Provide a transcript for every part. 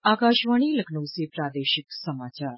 आकाशवाणी लखनऊ से प्रादेशिक समाचार।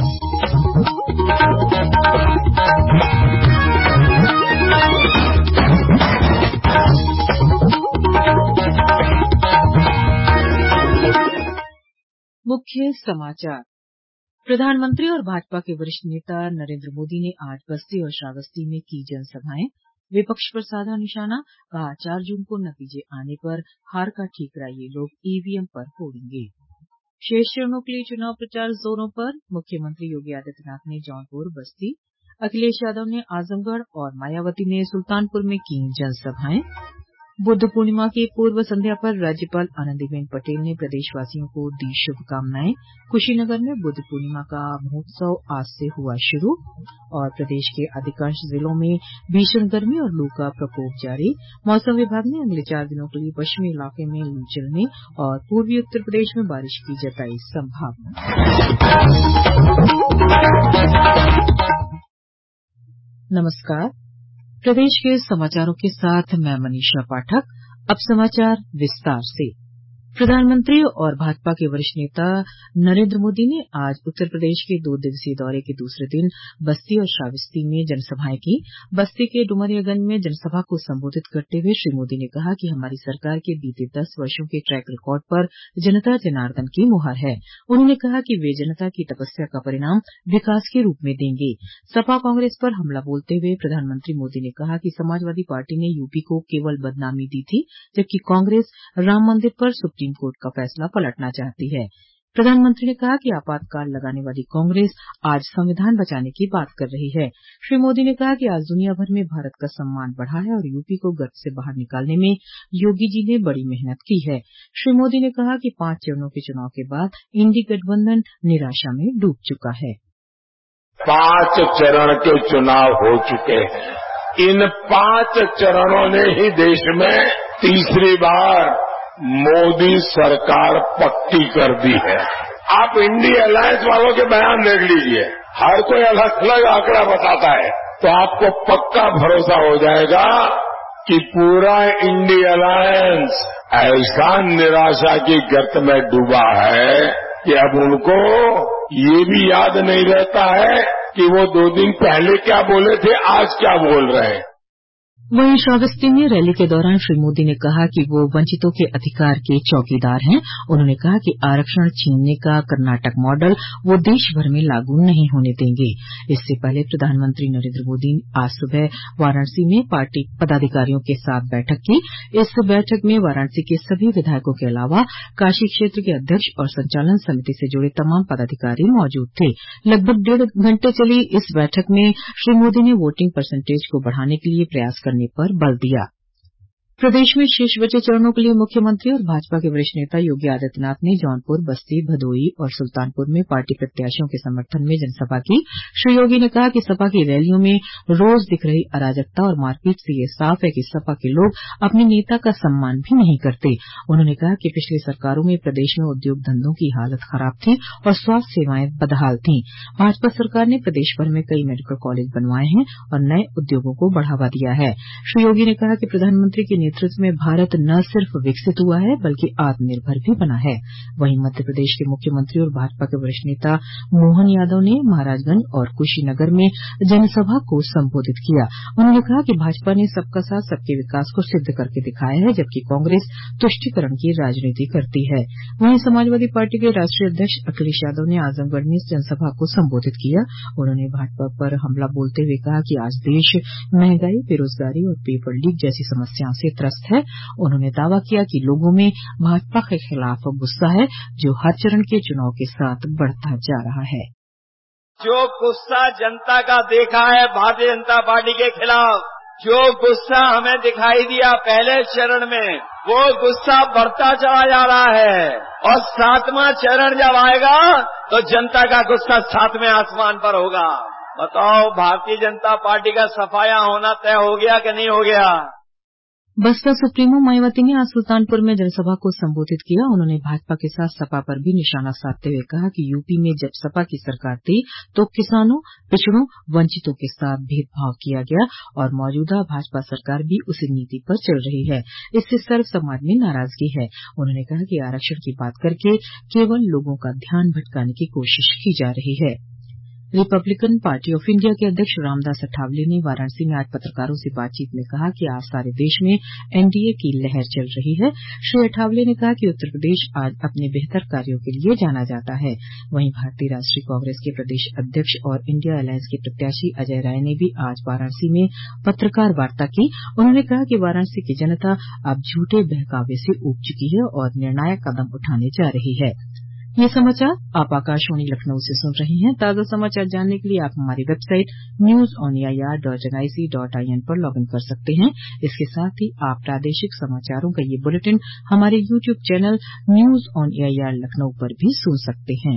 मुख्य समाचार। प्रधानमंत्री और भाजपा के वरिष्ठ नेता नरेंद्र मोदी ने आज बस्ती और श्रावस्ती में की जनसभाएं। विपक्ष पर साधा निशाना, कहा 4 जून को नतीजे आने पर हार का ठीकरा ये लोग ईवीएम पर फोड़ेंगे। शेष चरणों के लिए चुनाव प्रचार जोरों पर। मुख्यमंत्री योगी आदित्यनाथ ने जौनपुर, बस्ती, अखिलेश यादव ने आजमगढ़ और मायावती ने सुल्तानपुर में की जनसभाएं। बुद्ध पूर्णिमा की पूर्व संध्या पर राज्यपाल आनंदीबेन पटेल ने प्रदेशवासियों को दी शुभकामनाएं। कुशीनगर में बुद्ध पूर्णिमा का महोत्सव आज से हुआ शुरू। और प्रदेश के अधिकांश जिलों में भीषण गर्मी और लू का प्रकोप जारी। मौसम विभाग ने अगले 4 दिनों के लिए पश्चिमी इलाके में लू चलने और पूर्वी उत्तर प्रदेश में बारिश की जताई संभावना। नमस्कार। प्रदेश के समाचारों के साथ मैं मनीषा पाठक। अब समाचार विस्तार से। प्रधानमंत्री और भाजपा के वरिष्ठ नेता नरेंद्र मोदी ने आज उत्तर प्रदेश के 2 दिवसीय दौरे के दूसरे दिन बस्ती और श्रावस्ती में जनसभाएं की। बस्ती के डुमरियागंज में जनसभा को संबोधित करते हुए श्री मोदी ने कहा कि हमारी सरकार के बीते 10 वर्षों के ट्रैक रिकॉर्ड पर जनता जनार्दन की मुहर है। उन्होंने कहा कि वे जनता की तपस्या का परिणाम विकास के रूप में देंगे। सपा कांग्रेस पर हमला बोलते हुए प्रधानमंत्री मोदी ने कहा कि समाजवादी पार्टी ने यूपी को केवल बदनामी दी थी, जबकि कांग्रेस राम मंदिर पर सुप्रीम कोर्ट का फैसला पलटना चाहती है। प्रधानमंत्री ने कहा कि आपातकाल लगाने वाली कांग्रेस आज संविधान बचाने की बात कर रही है। श्री मोदी ने कहा कि आज दुनिया भर में भारत का सम्मान बढ़ा है और यूपी को गर्त से बाहर निकालने में योगी जी ने बड़ी मेहनत की है। श्री मोदी ने कहा कि 5 चरणों के चुनाव के बाद इंडी गठबंधन निराशा में डूब चुका है। 5 चरण के चुनाव हो चुके हैं। इन 5 चरणों ने ही देश में तीसरी बार मोदी सरकार पक्की कर दी है। आप इंडी अलायंस वालों के बयान देख लीजिए, हर कोई अलग अलग आंकड़ा बताता है, तो आपको पक्का भरोसा हो जाएगा कि पूरा इंडी अलायंस ऐसा निराशा की गर्त में डूबा है कि अब उनको ये भी याद नहीं रहता है कि वो 2 दिन पहले क्या बोले थे, आज क्या बोल रहे हैं। वहीं श्रावस्ती में रैली के दौरान श्री मोदी ने कहा कि वो वंचितों के अधिकार के चौकीदार हैं। उन्होंने कहा कि आरक्षण छीनने का कर्नाटक मॉडल वो देश भर में लागू नहीं होने देंगे। इससे पहले प्रधानमंत्री नरेंद्र मोदी आज सुबह वाराणसी में पार्टी पदाधिकारियों के साथ बैठक की। इस बैठक में वाराणसी के सभी विधायकों के अलावा काशी क्षेत्र के अध्यक्ष और संचालन समिति से जुड़े तमाम पदाधिकारी मौजूद थे। लगभग 1.5 घंटे चली इस बैठक में श्री मोदी ने वोटिंग परसेंटेज को बढ़ाने के लिए प्रयास करने पर बल दिया। प्रदेश में शेष बचे चरणों के लिए मुख्यमंत्री और भाजपा के वरिष्ठ नेता योगी आदित्यनाथ ने जौनपुर, बस्ती, भदोही और सुल्तानपुर में पार्टी प्रत्याशियों के समर्थन में जनसभा की। श्री योगी ने कहा कि सपा की रैलियों में रोज दिख रही अराजकता और मारपीट से यह साफ है कि सपा के लोग अपने नेता का सम्मान भी नहीं करते। उन्होंने कहा कि पिछली सरकारों में प्रदेश में उद्योग धंधों की हालत खराब थी और स्वास्थ्य सेवाएं बदहाल थी। भाजपा सरकार ने प्रदेश भर में कई मेडिकल कॉलेज बनवाए हैं और नए उद्योगों को बढ़ावा दिया है। श्री योगी ने कहा कि प्रधानमंत्री के नेतृत्व में भारत न सिर्फ विकसित हुआ है बल्कि आत्मनिर्भर भी बना है। वहीं मध्य प्रदेश के मुख्यमंत्री और भाजपा के वरिष्ठ नेता मोहन यादव ने महाराजगंज और कुशीनगर में जनसभा को संबोधित किया। उन्होंने कहा कि भाजपा ने सबका साथ सबके विकास को सिद्ध करके दिखाया है, जबकि कांग्रेस तुष्टीकरण की राजनीति करती है। वहीं समाजवादी पार्टी के राष्ट्रीय अध्यक्ष अखिलेश यादव ने आजमगढ़ में जनसभा को संबोधित किया। उन्होंने भाजपा पर हमला बोलते हुए कहा कि आज देश महंगाई, बेरोजगारी और पेपर लीक जैसी समस्याओं से त्रस्त है। उन्होंने दावा किया कि लोगों में भाजपा के खिलाफ गुस्सा है, जो हर चरण के चुनाव के साथ बढ़ता जा रहा है। जो गुस्सा जनता का देखा है भारतीय जनता पार्टी के खिलाफ, जो गुस्सा हमें दिखाई दिया पहले चरण में, वो गुस्सा बढ़ता चला जा रहा है और 7वां चरण जब आएगा तो जनता का गुस्सा 7वें आसमान पर होगा। बताओ, भारतीय जनता पार्टी का सफाया होना तय हो गया कि नहीं हो गया? बसपा सुप्रीमो मायावती ने आज सुल्तानपुर में जनसभा को संबोधित किया। उन्होंने भाजपा के साथ सपा पर भी निशाना साधते हुए कहा कि यूपी में जब सपा की सरकार थी तो किसानों, पिछड़ों, वंचितों के साथ भेदभाव किया गया और मौजूदा भाजपा सरकार भी उसी नीति पर चल रही है। इससे सर्व समाज में नाराजगी है। उन्होंने कहा कि आरक्षण की बात करके केवल लोगों का ध्यान भटकाने की कोशिश की जा रही है। रिपब्लिकन पार्टी ऑफ इंडिया के अध्यक्ष रामदास अठावले ने वाराणसी में आज पत्रकारों से बातचीत में कहा कि आज सारे देश में एनडीए की लहर चल रही है। श्री अठावले ने कहा कि उत्तर प्रदेश आज अपने बेहतर कार्यों के लिए जाना जाता है। वहीं भारतीय राष्ट्रीय कांग्रेस के प्रदेश अध्यक्ष और इंडिया अलायंस के प्रत्याशी अजय राय ने भी आज वाराणसी में पत्रकार वार्ता की। उन्होंने कहा कि वाराणसी की जनता अब झूठे बहकावे से ऊब चुकी है और निर्णायक कदम उठाने जा रही है। ये समाचार आप आकाशवाणी लखनऊ से सुन रहे हैं। ताज़ा समाचार जानने के लिए आप हमारी वेबसाइट newsonair.nic.in पर लॉगिन कर सकते हैं। इसके साथ ही आप प्रादेशिक समाचारों का ये बुलेटिन हमारे YouTube channel news on AIR Lucknow पर भी सुन सकते हैं।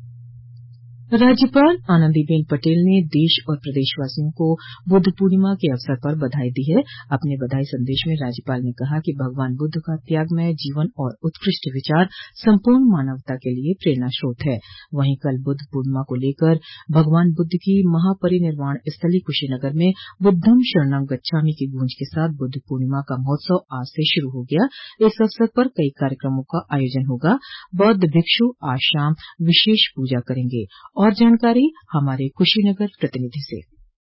राज्यपाल आनंदीबेन पटेल ने देश और प्रदेशवासियों को बुद्ध पूर्णिमा के अवसर पर बधाई दी है। अपने बधाई संदेश में राज्यपाल ने कहा कि भगवान बुद्ध का त्यागमय जीवन और उत्कृष्ट विचार संपूर्ण मानवता के लिए प्रेरणा स्रोत है। वहीं कल बुद्ध पूर्णिमा को लेकर भगवान बुद्ध की महापरिनिर्वाण स्थली कुशीनगर में बुद्धम शरणम गच्छामि की गूंज के साथ बुद्ध पूर्णिमा का महोत्सव आज से शुरू हो गया। इस अवसर पर कई कार्यक्रमों का आयोजन होगा। बौद्ध भिक्षु आज शाम विशेष पूजा करेंगे। और जानकारी हमारे कुशीनगर प्रतिनिधि से।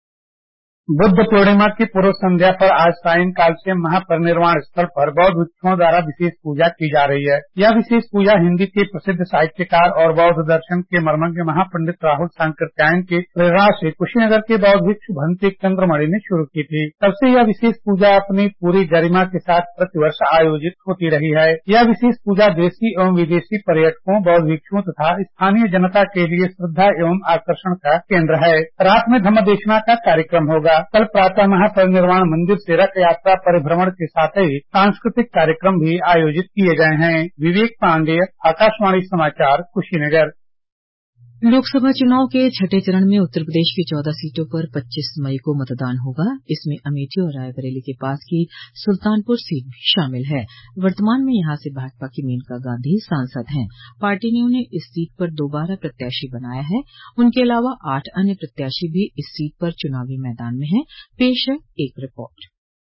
बुद्ध पूर्णिमा की पूर्व संध्या पर आज सायंकाल से महापरिनिर्वाण स्थल पर बौद्ध भिक्षुओं द्वारा विशेष पूजा की जा रही है। यह विशेष पूजा हिंदी के प्रसिद्ध साहित्यकार और बौद्ध दर्शन के मर्मज्ञ महापंडित राहुल सांकृत्यायन के प्रेरणा से कुशीनगर के बौद्ध भिक्षु भंते चंद्रमणि ने शुरू की थी। तब से यह विशेष पूजा अपनी पूरी गरिमा के साथ प्रतिवर्ष आयोजित होती रही है। यह विशेष पूजा देशी एवं विदेशी पर्यटकों, बौद्ध भिक्षुओं तथा स्थानीय जनता के लिए श्रद्धा एवं आकर्षण का केंद्र है। रात में धम्मदेशना का कार्यक्रम होगा। कल प्रातः महापरिनिर्वाण मंदिर से रथ यात्रा परिभ्रमण के साथ ही सांस्कृतिक कार्यक्रम भी आयोजित किए गए हैं। विवेक पांडेय, आकाशवाणी समाचार, कुशीनगर। लोकसभा चुनाव के छठे चरण में उत्तर प्रदेश की 14 सीटों पर 25 मई को मतदान होगा। इसमें अमेठी और रायबरेली के पास की सुल्तानपुर सीट भी शामिल है। वर्तमान में यहां से भाजपा की मेनका गांधी सांसद हैं। पार्टी ने उन्हें इस सीट पर दोबारा प्रत्याशी बनाया है। उनके अलावा 8 अन्य प्रत्याशी भी इस सीट पर चुनावी मैदान में हैं। पेश है एक रिपोर्ट।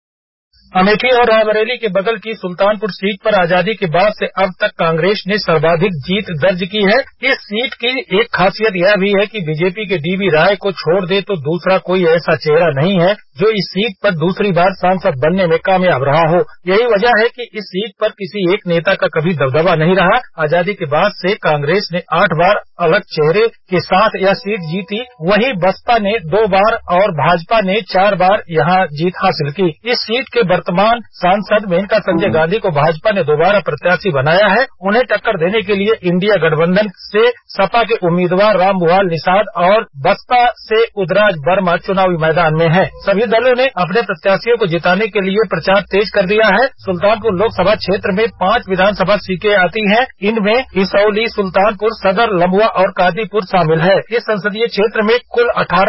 अमेठी और रायबरेली के बगल की सुल्तानपुर सीट पर आजादी के बाद से अब तक कांग्रेस ने सर्वाधिक जीत दर्ज की है। इस सीट की एक खासियत यह भी है कि बीजेपी के डीवी राय को छोड़ दे तो दूसरा कोई ऐसा चेहरा नहीं है जो इस सीट पर दूसरी बार सांसद बनने में कामयाब रहा हो। यही वजह है कि इस सीट पर किसी एक नेता का कभी दबदबा नहीं रहा। आजादी के बाद से कांग्रेस ने 8 बार अलग चेहरे के साथ यह सीट जीती। वहीं बसपा ने 2 बार और भाजपा ने 4 बार यहां जीत हासिल की। इस सीट के वर्तमान सांसद मेनका संजय गांधी को भाजपा ने दोबारा प्रत्याशी बनाया है। उन्हें टक्कर देने के लिए इंडिया गठबंधन से सपा के उम्मीदवार रामभुआल निषाद और बसपा से उदराज वर्मा चुनावी मैदान में हैं। सभी दलों ने अपने प्रत्याशियों को जिताने के लिए प्रचार तेज कर दिया है। सुल्तानपुर लोकसभा क्षेत्र में 5 विधानसभा सीटें आती हैं। इनमें हिसौली, सुल्तानपुर, सदर, लम्बुआ और कादीपुर शामिल है। इस संसदीय क्षेत्र में कुल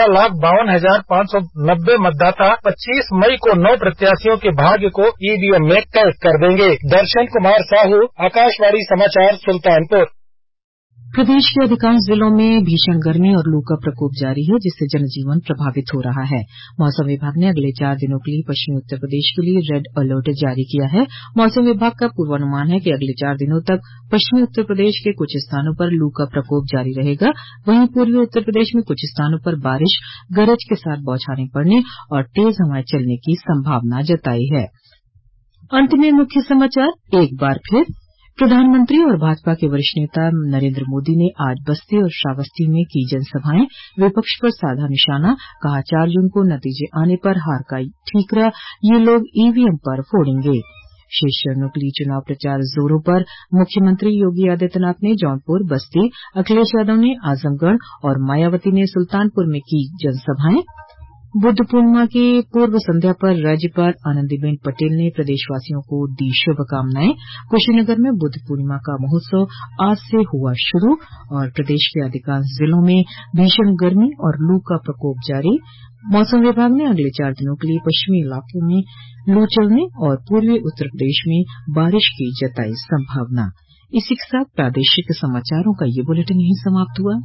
18,52,590 मतदाता 25 मई को 9 प्रत्याशियों के भाग्य को ईवीएम में कैद कर देंगे। दर्शन कुमार साहू, आकाशवाणी समाचार, सुल्तानपुर। प्रदेश के अधिकांश जिलों में भीषण गर्मी और लू का प्रकोप जारी है, जिससे जनजीवन प्रभावित हो रहा है। मौसम विभाग ने अगले 4 दिनों के लिए पश्चिमी उत्तर प्रदेश के लिए रेड अलर्ट जारी किया है। मौसम विभाग का पूर्वानुमान है कि अगले 4 दिनों तक पश्चिमी उत्तर प्रदेश के कुछ स्थानों पर लू का प्रकोप जारी रहेगा। वहीं पूर्वी उत्तर प्रदेश में कुछ स्थानों पर बारिश, गरज के साथ बौछारें पड़ने और तेज हवाएं चलने की संभावना जताई है। अंत में मुख्य समाचार एक बार फिर। प्रधानमंत्री और भाजपा के वरिष्ठ नेता नरेंद्र मोदी ने आज बस्ती और श्रावस्ती में की जनसभाएं। विपक्ष पर साधा निशाना, कहा 4 जून को नतीजे आने पर हार का ठीकरा ये लोग ईवीएम पर फोड़ेंगे। शेष चरणों के लिए चुनाव प्रचार जोरों पर। मुख्यमंत्री योगी आदित्यनाथ ने जौनपुर, बस्ती, अखिलेश यादव ने आजमगढ़ और मायावती ने सुल्तानपुर में की जनसभाएं। बुद्ध पूर्णिमा की पूर्व संध्या पर राज्यपाल आनंदीबेन पटेल ने प्रदेशवासियों को दी शुभकामनाएं। कुशीनगर में बुद्ध पूर्णिमा का महोत्सव आज से हुआ शुरू और प्रदेश के अधिकांश जिलों में भीषण गर्मी और लू का प्रकोप जारी। मौसम विभाग ने अगले 4 दिनों के लिए पश्चिमी इलाकों में लू चलने और पूर्वी उत्तर प्रदेश में बारिश की जताई संभावना। इसी के साथ प्रादेशिक समाचारों का ये बुलेटिन यहीं समाप्त हुआ।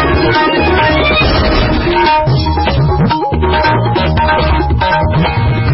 नमस्कार।